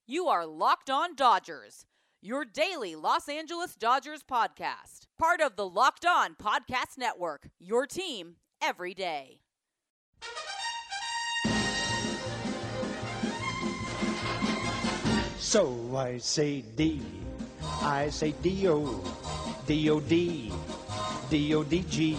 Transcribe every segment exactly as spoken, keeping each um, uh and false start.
You are Locked On Dodgers, your daily Los Angeles Dodgers podcast. Part of the Locked On Podcast Network, your team every day. So I say D, I say D-O, D-O-D, D-O-D-G,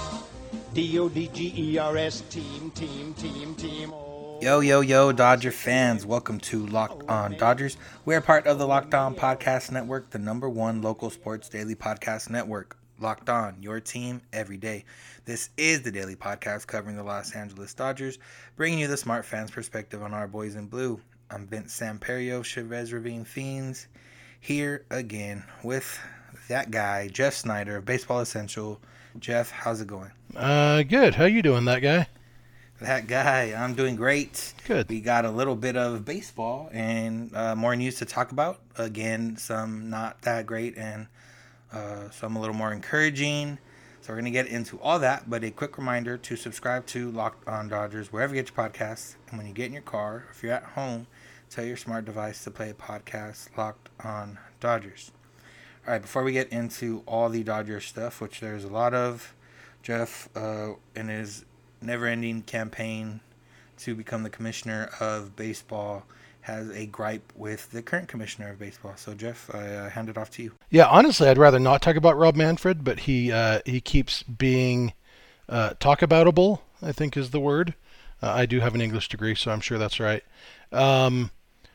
D-O-D-G-E-R-S, team, team, team, team. Yo, yo, yo, Dodger fans. Welcome to Locked On Dodgers. We are part of the Locked On Podcast Network, the number one local sports daily podcast network. Locked On, your team every day. This is the daily podcast covering the Los Angeles Dodgers, bringing you the smart fans' perspective on our boys in blue. I'm Vince Samperio, Chavez Ravine Fiends, here again with that guy, Jeff Snyder of Baseball Essential. Jeff, how's it going? Uh, good. How you doing, that guy? That guy, I'm doing great. Good. We got a little bit of baseball and uh, more news to talk about. Again, some not that great and uh, some a little more encouraging. So we're going to get into all that. But a quick reminder to subscribe to Locked On Dodgers wherever you get your podcasts. And when you get in your car, if you're at home, tell your smart device to play a podcast, Locked On Dodgers. All right, before we get into all the Dodgers stuff, which there's a lot of, Jeff uh, in his never-ending campaign to become the commissioner of baseball has a gripe with the current commissioner of baseball. So, Jeff, I uh, hand it off to you. Yeah, honestly, I'd rather not talk about Rob Manfred, but he uh, he keeps being uh, talk-aboutable, I think is the word. Uh, I do have an English degree, so I'm sure that's right. Um,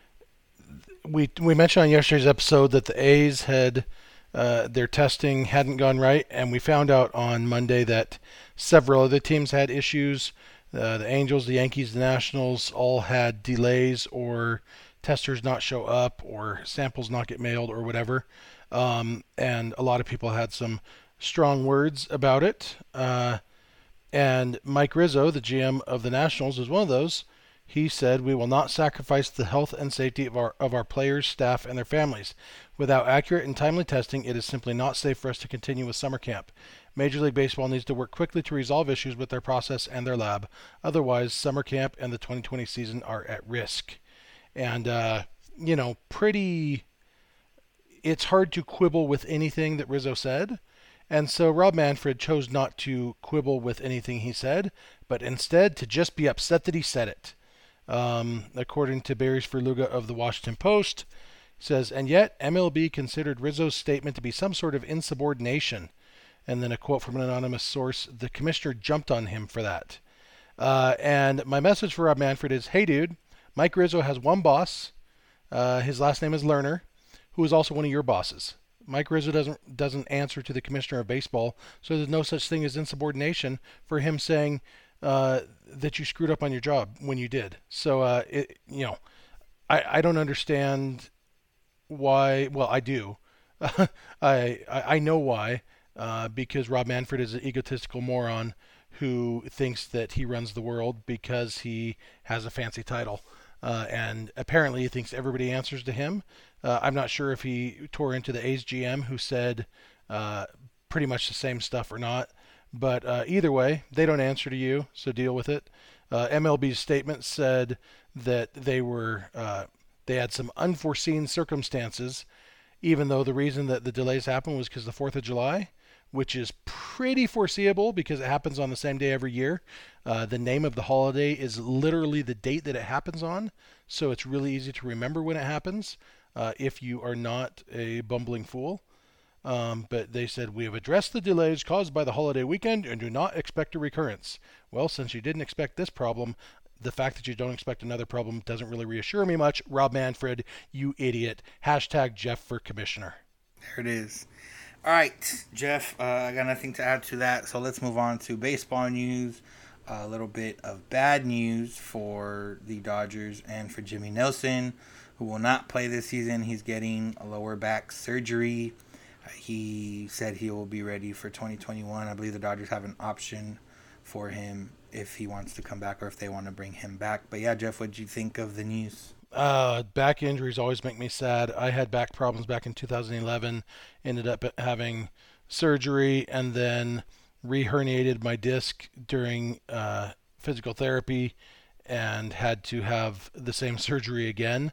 we we mentioned on yesterday's episode that the A's had uh, their testing hadn't gone right, and we found out on Monday that several other teams had issues. Uh, the Angels, the Yankees, the Nationals all had delays or testers not show up or samples not get mailed or whatever. Um, and a lot of people had some strong words about it. Uh, and Mike Rizzo, the G M of the Nationals, is one of those. He said, "We will not sacrifice the health and safety of our of our players, staff, and their families. Without accurate and timely testing, it is simply not safe for us to continue with summer camp. Major League Baseball needs to work quickly to resolve issues with their process and their lab. Otherwise, summer camp and the twenty twenty season are at risk." And, uh, you know, pretty... It's hard to quibble with anything that Rizzo said. And so Rob Manfred chose not to quibble with anything he said, but instead to just be upset that he said it. Um, according to Barry Svrluga of the Washington Post, says, "And yet M L B considered Rizzo's statement to be some sort of insubordination." And then a quote from an anonymous source, "The commissioner jumped on him for that." Uh, and my message for Rob Manfred is, hey, dude, Mike Rizzo has one boss. Uh, his last name is Lerner, who is also one of your bosses. Mike Rizzo doesn't doesn't answer to the commissioner of baseball, so there's no such thing as insubordination for him saying uh, that you screwed up on your job when you did. So, uh, it, you know, I, I don't understand why. Well, I do. I, I I know why. Uh, because Rob Manfred is an egotistical moron who thinks that he runs the world because he has a fancy title. Uh, and apparently he thinks everybody answers to him. Uh, I'm not sure if he tore into the A's G M who said uh, pretty much the same stuff or not. But uh, either way, they don't answer to you, so deal with it. Uh, M L B's statement said that they were uh, they had some unforeseen circumstances, even though the reason that the delays happened was because the fourth of July, which is pretty foreseeable because it happens on the same day every year. Uh, the name of the holiday is literally the date that it happens on, so it's really easy to remember when it happens uh, if you are not a bumbling fool. Um, but they said, "We have addressed the delays caused by the holiday weekend and do not expect a recurrence." Well, since you didn't expect this problem, the fact that you don't expect another problem doesn't really reassure me much. Rob Manfred, you idiot. Hashtag Jeff for commissioner. There it is. All right, Jeff, uh, I got nothing to add to that, so let's move on to baseball news. A little bit of bad news for the Dodgers and for Jimmy Nelson, who will not play this season. He's getting a lower back surgery. Uh, he said he will be ready for twenty twenty-one. I believe the Dodgers have an option for him if he wants to come back or if they want to bring him back. But yeah, Jeff, what did you think of the news? Uh, back injuries always make me sad. I had back problems back in two thousand eleven, ended up having surgery, and then re-herniated my disc during uh, physical therapy and had to have the same surgery again.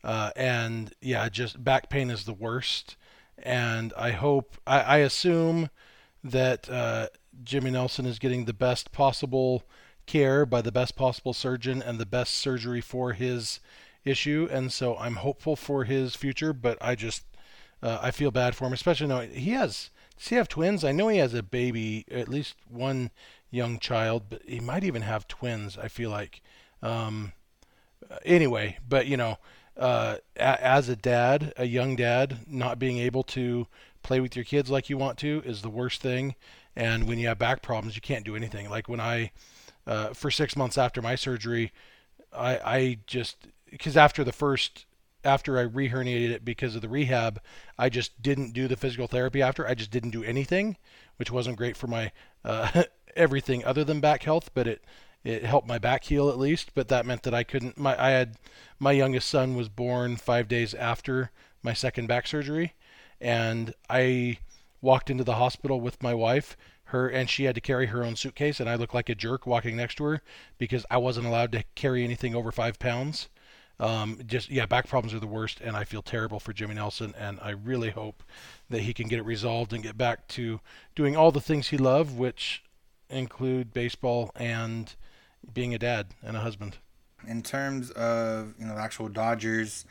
Uh, and yeah, just back pain is the worst. And I hope, I, I assume that uh, Jimmy Nelson is getting the best possible care by the best possible surgeon and the best surgery for his issue. And so I'm hopeful for his future, but I just, uh, I feel bad for him, especially knowing he has, does he have twins? I know he has a baby, at least one young child, but he might even have twins, I feel like. Um, anyway, but you know, uh, a- as a dad, a young dad, not being able to play with your kids like you want to is the worst thing. And when you have back problems, you can't do anything. Like when I, uh, for six months after my surgery, I, I just, because after the first, after I reherniated it because of the rehab, I just didn't do the physical therapy after. I just didn't do anything, which wasn't great for my uh, everything other than back health, but it, it helped my back heal at least. But that meant that I couldn't, my, I had, my youngest son was born five days after my second back surgery. And I walked into the hospital with my wife, her, and she had to carry her own suitcase, and I looked like a jerk walking next to her because I wasn't allowed to carry anything over five pounds. Um, just, yeah, back problems are the worst, and I feel terrible for Jimmy Nelson, and I really hope that he can get it resolved and get back to doing all the things he loved, which include baseball and being a dad and a husband. In terms of, you know, the actual Dodgers,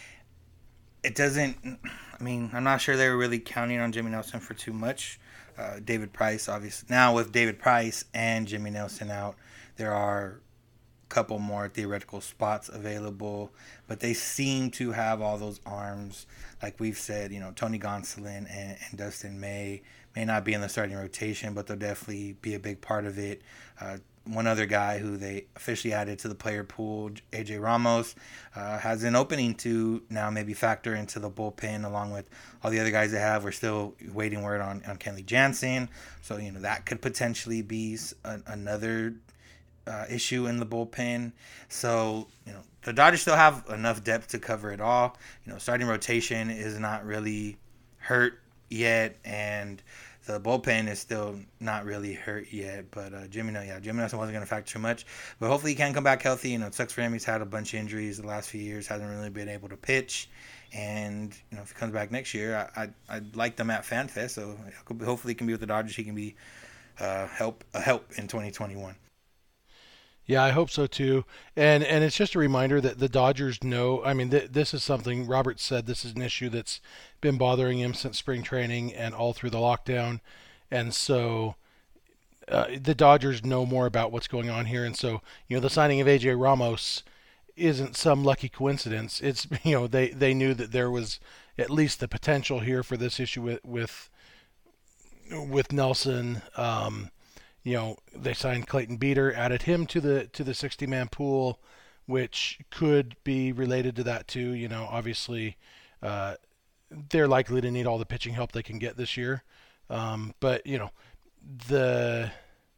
it doesn't, I mean, I'm not sure they were really counting on Jimmy Nelson for too much. Uh, David Price, obviously. Now with David Price and Jimmy Nelson out, there are a couple more theoretical spots available, but they seem to have all those arms. Like we've said, you know, Tony Gonsolin and, and Dustin May may not be in the starting rotation, but they'll definitely be a big part of it. Uh, One other guy who they officially added to the player pool, A J Ramos, uh, has an opening to now maybe factor into the bullpen along with all the other guys they have. We're still waiting word on, on Kenley Jansen. So, you know, that could potentially be a, another uh, issue in the bullpen. So, you know, the Dodgers still have enough depth to cover it all. You know, starting rotation is not really hurt yet, and the bullpen is still not really hurt yet, but uh, Jimmy, yeah, Jimmy Nelson wasn't going to factor too much. But hopefully he can come back healthy. You know, it sucks for him. He's had a bunch of injuries the last few years, hasn't really been able to pitch. And, you know, if he comes back next year, I, I, I'd like them at FanFest. So hopefully he can be with the Dodgers. He can be uh, help a help in twenty twenty-one. Yeah, I hope so too. And and it's just a reminder that the Dodgers know, I mean, th- this is something Robert said, this is an issue that's been bothering him since spring training and all through the lockdown. And so uh, the Dodgers know more about what's going on here. And so, you know, the signing of A J Ramos isn't some lucky coincidence. It's, you know, they, they knew that there was at least the potential here for this issue with, with, with Nelson. Um, You know, they signed Clayton Beeter, added him to the to the sixty-man pool, which could be related to that too. You know, obviously, uh, they're likely to need all the pitching help they can get this year. Um, but you know, the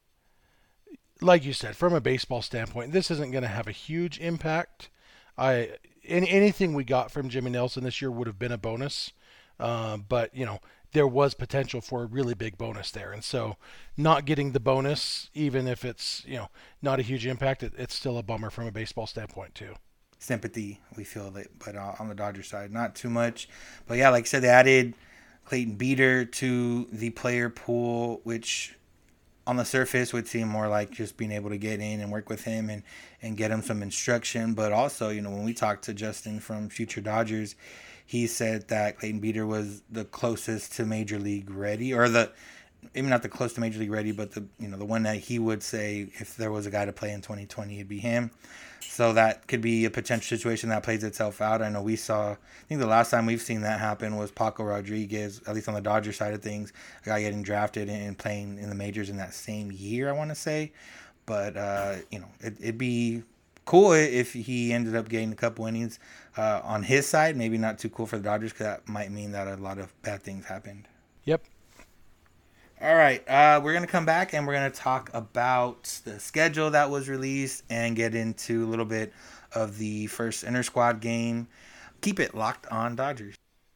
like you said, from a baseball standpoint, this isn't going to have a huge impact. I any, anything we got from Jimmy Nelson this year would have been a bonus. Uh, but you know, there was potential for a really big bonus there. And so not getting the bonus, even if it's, you know, not a huge impact, it, it's still a bummer from a baseball standpoint too. Sympathy, we feel that, but uh, on the Dodgers side, not too much. But yeah, like I said, they added Clayton Beeter to the player pool, which on the surface would seem more like just being able to get in and work with him and, and get him some instruction. But also, you know, when we talked to Justin from Future Dodgers, he said that Clayton Beeter was the closest to Major League ready, or the maybe not the close to Major League ready, but the you know the one that he would say if there was a guy to play in twenty twenty, it'd be him. So that could be a potential situation that plays itself out. I know we saw, I think the last time we've seen that happen was Paco Rodriguez, at least on the Dodgers side of things, a guy getting drafted and playing in the majors in that same year, I want to say. But uh, you know, it, it'd be cool if he ended up getting a couple innings uh, on his side. Maybe not too cool for the Dodgers because that might mean that a lot of bad things happened. Yep. All right, uh, we're going to come back and we're going to talk about the schedule that was released and get into a little bit of the first inter-squad game. Keep it locked on Dodgers.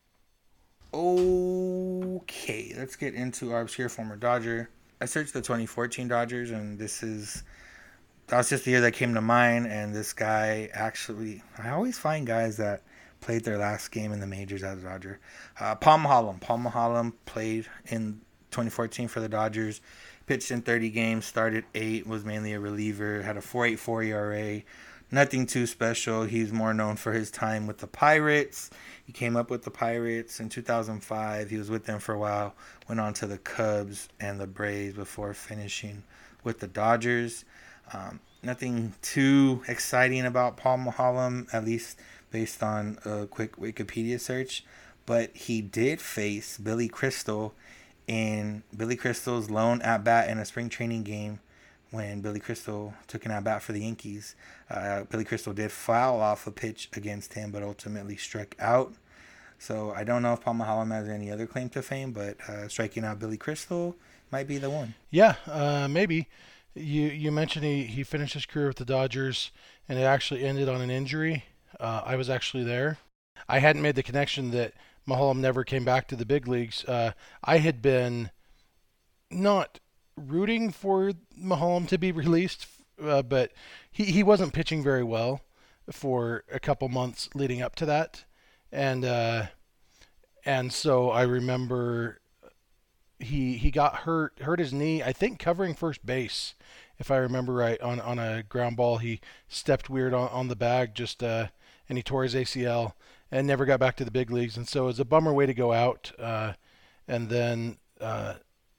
Okay, let's get into our obscure former Dodger. I searched the twenty fourteen Dodgers, and this is... That was just the year that came to mind, and this guy actually... I always find guys that played their last game in the majors as a Dodger. Uh, Paul Maholm. Paul Maholm played in twenty fourteen for the Dodgers. Pitched in thirty games, started eight, was mainly a reliever, had a four point eight four E R A. Nothing too special. He's more known for his time with the Pirates. He came up with the Pirates in two thousand five. He was with them for a while. Went on to the Cubs and the Braves before finishing with the Dodgers. Um, nothing too exciting about Paul Maholm, at least based on a quick Wikipedia search. But he did face Billy Crystal in Billy Crystal's lone at-bat in a spring training game when Billy Crystal took an at-bat for the Yankees. Uh, Billy Crystal did foul off a pitch against him, but ultimately struck out. So I don't know if Paul Maholm has any other claim to fame, but uh, striking out Billy Crystal might be the one. Yeah, uh, maybe. You you mentioned he, he finished his career with the Dodgers, and it actually ended on an injury. Uh, I was actually there. I hadn't made the connection that Maholm never came back to the big leagues. Uh, I had been not rooting for Maholm to be released, uh, but he, he wasn't pitching very well for a couple months leading up to that. And uh, and so I remember he he got hurt, hurt his knee, I think covering first base, if I remember right, on, on a ground ball. He stepped weird on, on the bag, just uh, and he tore his A C L and never got back to the big leagues. And so it was a bummer way to go out. Uh, and then uh,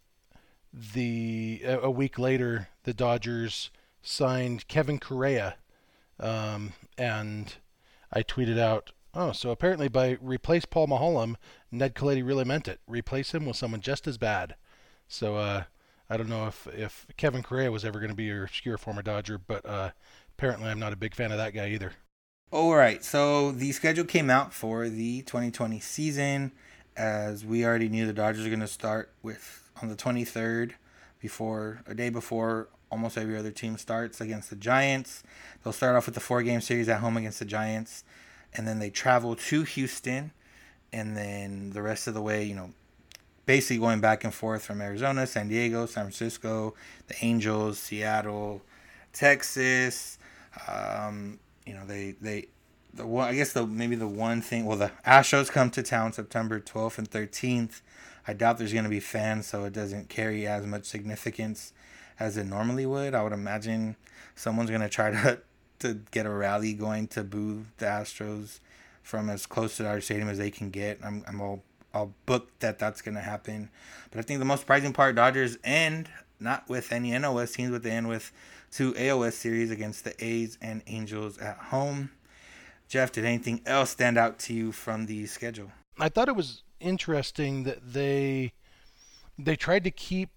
the a week later, the Dodgers signed Kevin Correa. Um, and I tweeted out, oh, so apparently by replace Paul Maholm, Ned Colletti really meant it. Replace him with someone just as bad. So uh, I don't know if, if Kevin Correa was ever going to be your obscure former Dodger, but uh, apparently I'm not a big fan of that guy either. All right, so the schedule came out for the twenty twenty season. As we already knew, the Dodgers are going to start with on the twenty-third, before a day before almost every other team starts, against the Giants. They'll start off with the four-game series at home against the Giants, and then they travel to Houston, and then the rest of the way, you know, basically going back and forth from Arizona, San Diego, San Francisco, the Angels, Seattle, Texas. Um, you know, they they the one I guess the maybe the one thing. Well, the Astros come to town September twelfth and thirteenth. I doubt there's going to be fans, so it doesn't carry as much significance as it normally would. I would imagine someone's going to try to to get a rally going to boo the Astros from as close to our stadium as they can get. I'm I'm all I'll book that that's going to happen. But I think the most surprising part, Dodgers end not with any N L S teams, but they end with two A O S series against the A's and Angels at home. Jeff, did anything else stand out to you from the schedule? I thought it was interesting that they they tried to keep,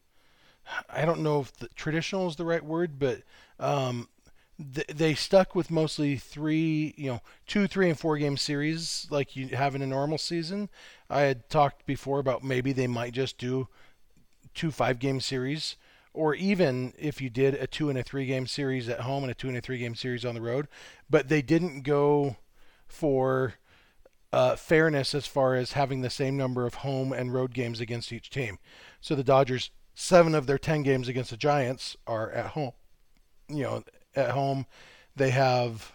I don't know if the, traditional is the right word, but um, th- they stuck with mostly three, you know, two, three, and four game series like you have in a normal season. I had talked before about maybe they might just do two five game series, or even if you did a two and a three game series at home and a two and a three game series on the road. But they didn't go for uh, fairness as far as having the same number of home and road games against each team. So the Dodgers, seven of their ten games against the Giants are at home. You know, at home they have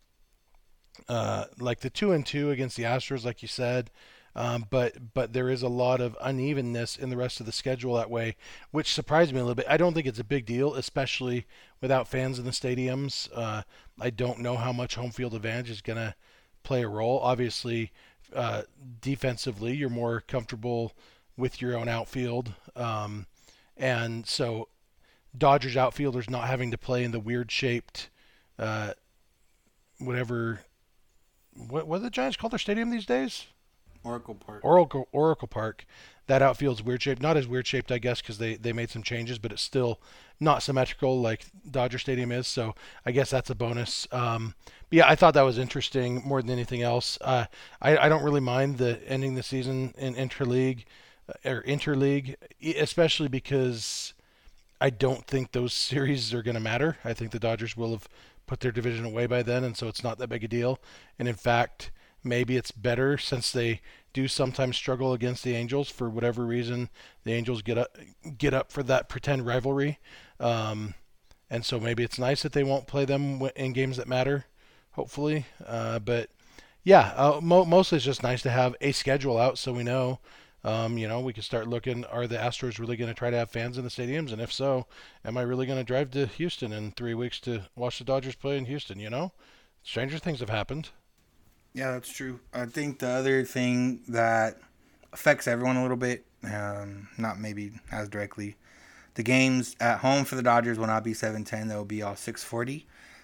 uh, like the two and two against the Astros, like you said. Um, but but there is a lot of unevenness in the rest of the schedule that way, which surprised me a little bit. I don't think it's a big deal, especially without fans in the stadiums. Uh, I don't know how much home field advantage is going to play a role. Obviously, uh, defensively, you're more comfortable with your own outfield. Um, and so Dodgers outfielders not having to play in the weird-shaped, uh, whatever, what, what do the Giants call their stadium these days? Oracle Park. Oracle Oracle Park. That outfield's weird shaped. Not as weird shaped, I guess, because they, they made some changes, but it's still not symmetrical like Dodger Stadium is. So I guess that's a bonus. Um, but yeah, I thought that was interesting more than anything else. Uh, I I don't really mind the ending the season in interleague uh, or interleague, especially because I don't think those series are going to matter. I think the Dodgers will have put their division away by then, and so it's not that big a deal. And in fact, maybe it's better since they do sometimes struggle against the Angels for whatever reason. The Angels get up, get up for that pretend rivalry. Um, and so maybe it's nice that they won't play them in games that matter, hopefully. Uh, but Yeah, uh, mo- mostly it's just nice to have a schedule out so we know. Um, you know, we can start looking, are the Astros really going to try to have fans in the stadiums? And if so, am I really going to drive to Houston in three weeks to watch the Dodgers play in Houston, you know? Stranger things have happened. Yeah, that's true. I think the other thing that affects everyone a little bit, um, not maybe as directly, the games at home for the Dodgers will not be seven ten. They'll be all six forty,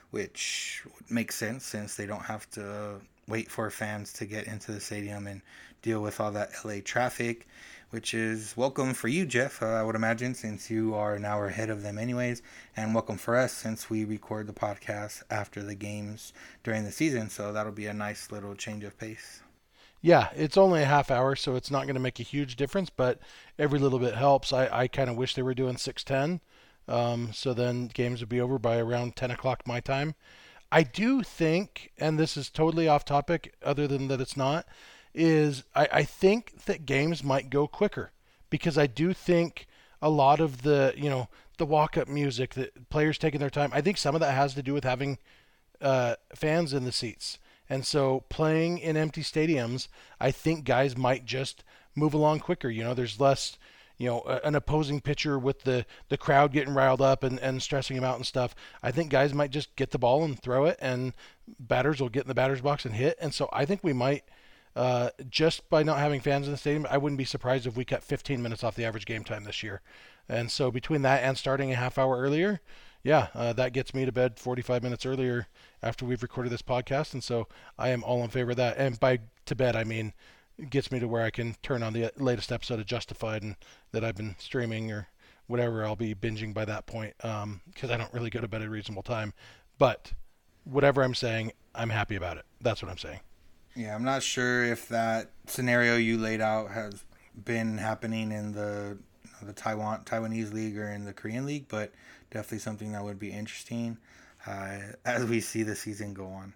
which makes sense since they don't have to wait for fans to get into the stadium and deal with all that L A traffic, which is welcome for you, Jeff, uh, I would imagine, since you are an hour ahead of them anyways, and welcome for us since we record the podcast after the games during the season, so that'll be a nice little change of pace. Yeah, it's only a half hour, so it's not going to make a huge difference, but every little bit helps. I, I kind of wish they were doing six ten, um, so then games would be over by around ten o'clock my time. I do think, and this is totally off topic, other than that it's not, is I, I think that games might go quicker because I do think a lot of the, you know, the walk-up music, that players taking their time, I think some of that has to do with having uh, fans in the seats. And so playing in empty stadiums, I think guys might just move along quicker. You know, there's less, you know, an opposing pitcher with the, the crowd getting riled up and, and stressing him out and stuff. I think guys might just get the ball and throw it, and batters will get in the batter's box and hit. And so I think we might, uh, just by not having fans in the stadium, I wouldn't be surprised if we cut fifteen minutes off the average game time this year. And so between that and starting a half hour earlier, yeah, uh, that gets me to bed forty-five minutes earlier after we've recorded this podcast. And so I am all in favor of that. And by to bed, I mean, it gets me to where I can turn on the latest episode of Justified and that I've been streaming or whatever. I'll be binging by that point because um, I don't really go to bed at a reasonable time. But whatever I'm saying, I'm happy about it. That's what I'm saying. Yeah, I'm not sure if that scenario you laid out has been happening in the you know, the Taiwan Taiwanese league or in the Korean league, but definitely something that would be interesting uh, as we see the season go on.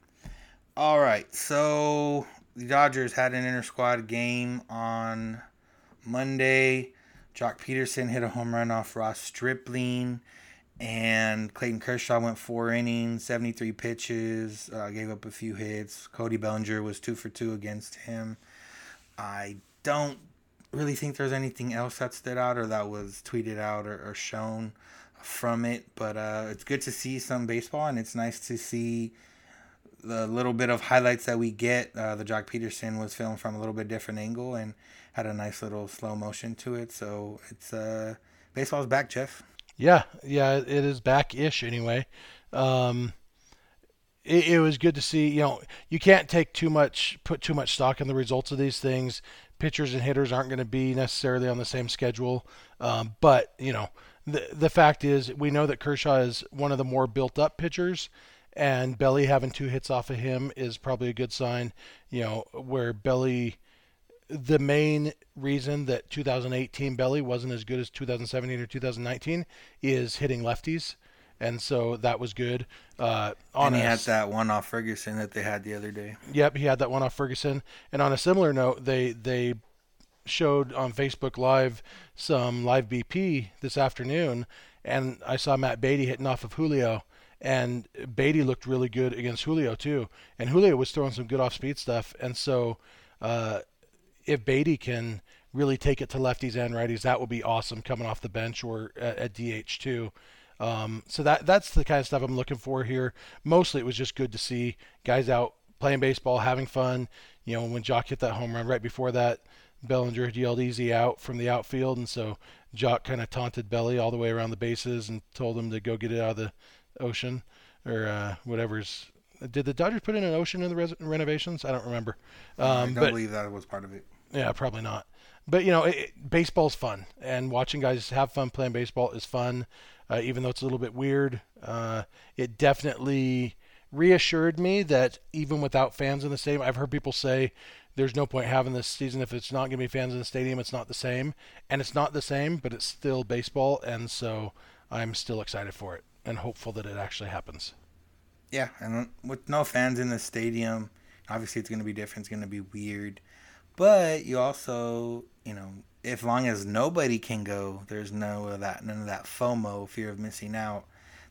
All right, so the Dodgers had an inter-squad game on Monday. Jock Peterson hit a home run off Ross Stripling, and Clayton Kershaw went four innings, seventy-three pitches, uh, gave up a few hits. Cody Bellinger was two for two against him. I don't really think there's anything else that stood out or that was tweeted out or, or shown from it, but uh, it's good to see some baseball, and it's nice to see the little bit of highlights that we get. Uh, the Jock Peterson was filmed from a little bit different angle and had a nice little slow motion to it. So it's uh, baseball's back, Jeff. Yeah, yeah, it is back-ish anyway. Um, it, it was good to see. You know, you can't take too much, put too much stock in the results of these things. Pitchers and hitters aren't going to be necessarily on the same schedule, um, but you know, the the fact is, we know that Kershaw is one of the more built-up pitchers. And Belly having two hits off of him is probably a good sign, you know, where Belly, the main reason that two thousand eighteen Belly wasn't as good as two thousand seventeen or two thousand nineteen is hitting lefties. And so that was good. Uh, on and he a, had that one off Ferguson that they had the other day. Yep, he had that one off Ferguson. And on a similar note, they, they showed on Facebook Live some live B P this afternoon, and I saw Matt Beatty hitting off of Julio. And Beatty looked really good against Julio too, and Julio was throwing some good off-speed stuff. And so, uh, if Beatty can really take it to lefties and righties, that would be awesome coming off the bench or at, at D H too. Um, so that that's the kind of stuff I'm looking for here. Mostly, it was just good to see guys out playing baseball, having fun. You know, when Jock hit that home run right before that, Bellinger had yelled "easy out" from the outfield, and so Jock kind of taunted Belly all the way around the bases and told him to go get it out of the ocean or uh, whatever's. Did the Dodgers put in an ocean in the res- renovations? I don't remember. Um, I don't but, believe that was part of it. Yeah, probably not. But you know, it, it, baseball's fun, and watching guys have fun playing baseball is fun, uh, even though it's a little bit weird. Uh, it definitely reassured me that even without fans in the stadium, I've heard people say there's no point having this season if it's not going to be fans in the stadium. It's not the same, and it's not the same, but it's still baseball, and so I'm still excited for it and hopeful that it actually happens. Yeah, and with no fans in the stadium, obviously it's going to be different. It's going to be weird. But you also, you know, as long as nobody can go, there's no of that, none of that FOMO, fear of missing out,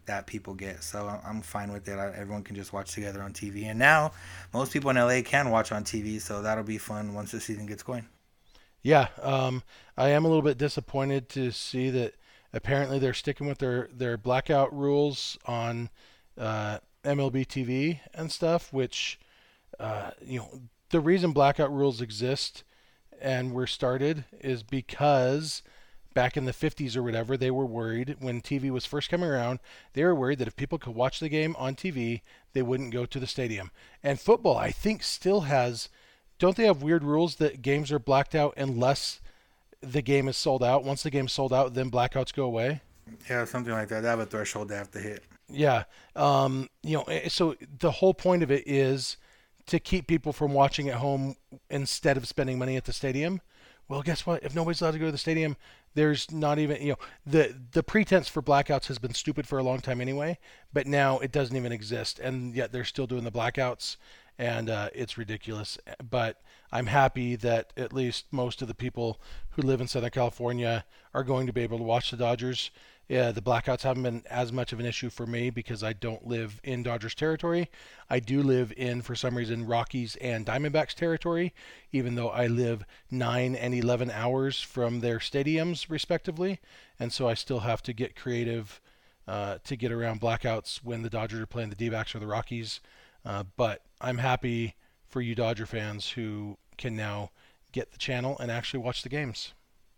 that people get. So I'm fine with it. I, everyone can just watch together on T V. And now most people in L A can watch on T V, so that'll be fun once the season gets going. Yeah, um, I am a little bit disappointed to see that apparently they're sticking with their, their blackout rules on uh, M L B T V and stuff, which, uh, you know, the reason blackout rules exist and were started is because back in the fifties or whatever, they were worried when T V was first coming around, they were worried that if people could watch the game on T V, they wouldn't go to the stadium. And football, I think, still has, don't they have weird rules that games are blacked out unless the game is sold out? Once the game's sold out, then blackouts go away? Yeah, something like that. They have a threshold they have to hit. Yeah. Um, you know, so the whole point of it is to keep people from watching at home instead of spending money at the stadium. Well, guess what? If nobody's allowed to go to the stadium, there's not even, you know, the the pretense for blackouts has been stupid for a long time anyway, but now it doesn't even exist, and yet they're still doing the blackouts, and uh, it's ridiculous. But I'm happy that at least most of the people who live in Southern California are going to be able to watch the Dodgers. Yeah, the blackouts haven't been as much of an issue for me because I don't live in Dodgers territory. I do live in, for some reason, Rockies and Diamondbacks territory, even though I live nine and eleven hours from their stadiums, respectively. And so I still have to get creative uh, to get around blackouts when the Dodgers are playing the D-backs or the Rockies. Uh, but I'm happy for you Dodger fans who can now get the channel and actually watch the games.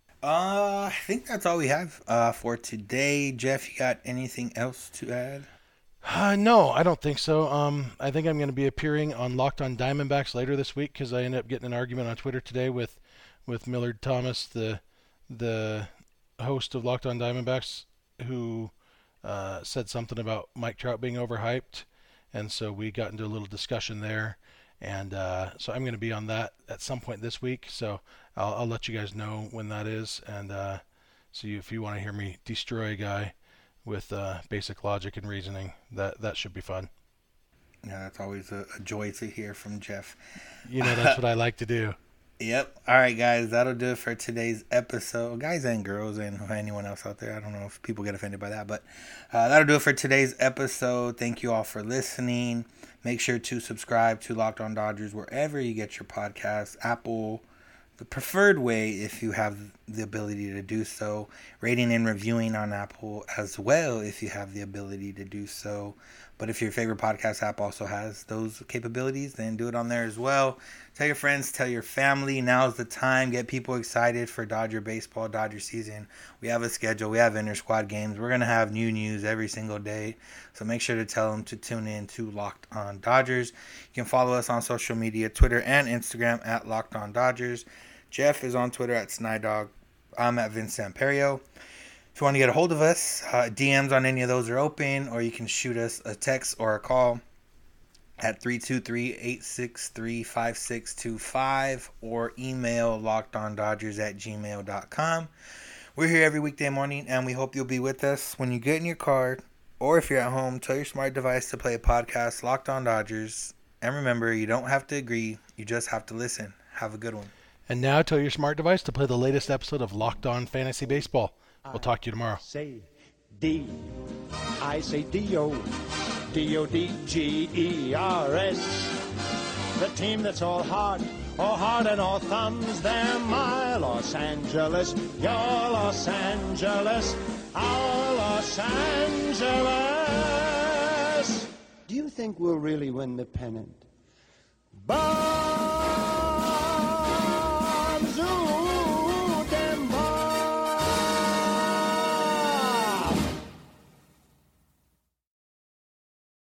Uh, I think that's all we have uh, for today. Jeff, you got anything else to add? Uh, no, I don't think so. Um, I think I'm going to be appearing on Locked On Diamondbacks later this week because I ended up getting an argument on Twitter today with, with Millard Thomas, the the host of Locked On Diamondbacks, who uh, said something about Mike Trout being overhyped, and so we got into a little discussion there. And uh, so I'm going to be on that at some point this week. So I'll, I'll let you guys know when that is. And uh, so you, if you want to hear me destroy a guy with uh, basic logic and reasoning, that, that should be fun. Yeah, that's always a, a joy to hear from Jeff. You know, that's what I like to do. Yep. All right, guys, that'll do it for today's episode. Guys and girls and anyone else out there. I don't know if people get offended by that, but uh, that'll do it for today's episode. Thank you all for listening. Make sure to subscribe to Locked On Dodgers wherever you get your podcasts. Apple, the preferred way if you have the ability to do so. Rating and reviewing on Apple as well if you have the ability to do so. But if your favorite podcast app also has those capabilities, then do it on there as well. Tell your friends, tell your family. Now's the time. Get people excited for Dodger baseball, Dodger season. We have a schedule. We have inter-squad games. We're going to have new news every single day. So make sure to tell them to tune in to Locked On Dodgers. You can follow us on social media, Twitter and Instagram at Locked On Dodgers. Jeff is on Twitter at Snydog. I'm at Vince Samperio. If you want to get a hold of us, uh, D Ms on any of those are open, or you can shoot us a text or a call at three two three, eight six three, five six two five or email lockedondodgers at gmail dot com. We're here every weekday morning, and we hope you'll be with us when you get in your car, or if you're at home, tell your smart device to play a podcast, Locked On Dodgers. And remember, you don't have to agree, you just have to listen. Have a good one. And now tell your smart device to play the latest episode of Locked On Fantasy Baseball. We'll talk to you tomorrow. Say D. I say D-O. D O D G E R S. The team that's all heart, all heart and all thumbs. They're my Los Angeles, your Los Angeles, our Los Angeles. Do you think we'll really win the pennant? Bye.